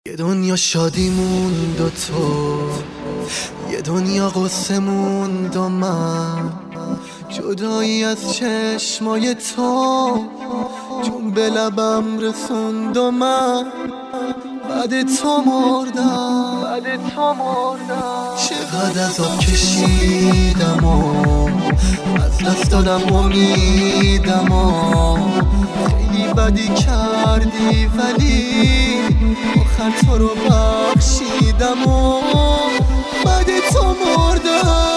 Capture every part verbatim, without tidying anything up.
یه دنیا شادیمون دو تو، یه دنیا قصه موند و من جدایی از چشمای تو جون به لبم رسوند و من بعد تو مردم بعد تو مردم چقدر عذاب کشیدم و از دست دادم امیدم و خیلی بدی کردی ولی آخر تو رو بخشیدم و بعد تو مردم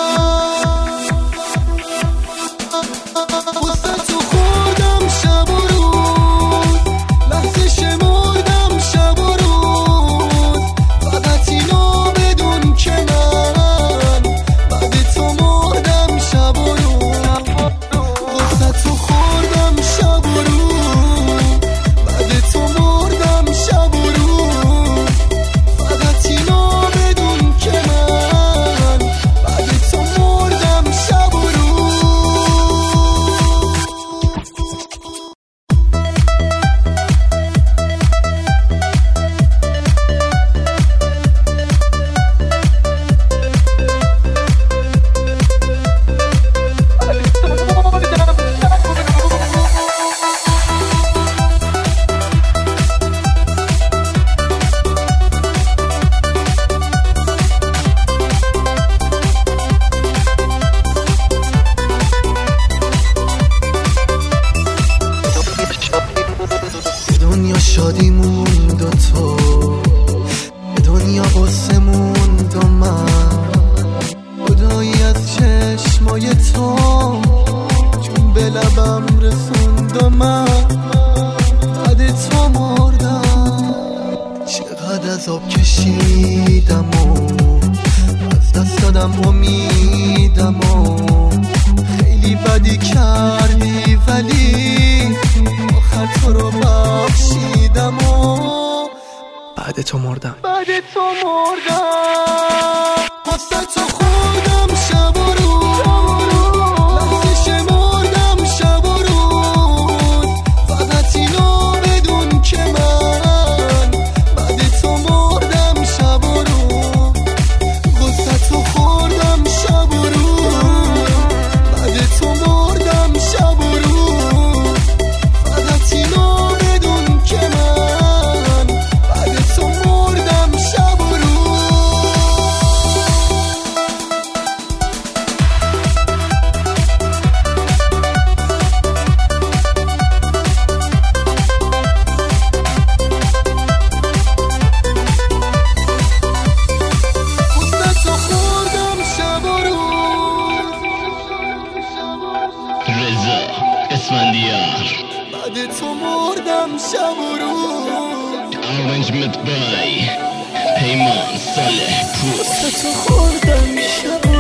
واسه تو خوردم شب و روز لحظه شمردم شب و روز فقط اینو بدون که من بعد تو مردم شب و روز واسه تو خوردم شب و روز بعد تو مردم شب و روز فقط اینو بدون که من بعد تو مردم شب و روز دنیا شادی موند و تو، دنیا قصه موند و من خدایی از چشمای تو جون به لبم رسوند و من بعد تو مردم چقدر عذاب کشیدم و از دست دادم امیدم و خیلی بدی کردی ولی آخر تو رو بخشیدم و بعد تو مردم بعد تو مردم واسه تو خوردم شب و روز لحظه شمردم شب و روز فقط اینو بدون که من بعد تو مردم شب و روز واسه تو خوردم شب و روز بعد تو مردم شب و روز فقط اینو بدون که من بعد تو مردم شب و روز واسه تو خوردم شب و روز رضا اسفندیار بعد تو مردم شب و روز Arrangement by پیمان صالح پور واسه تو خوردم شب و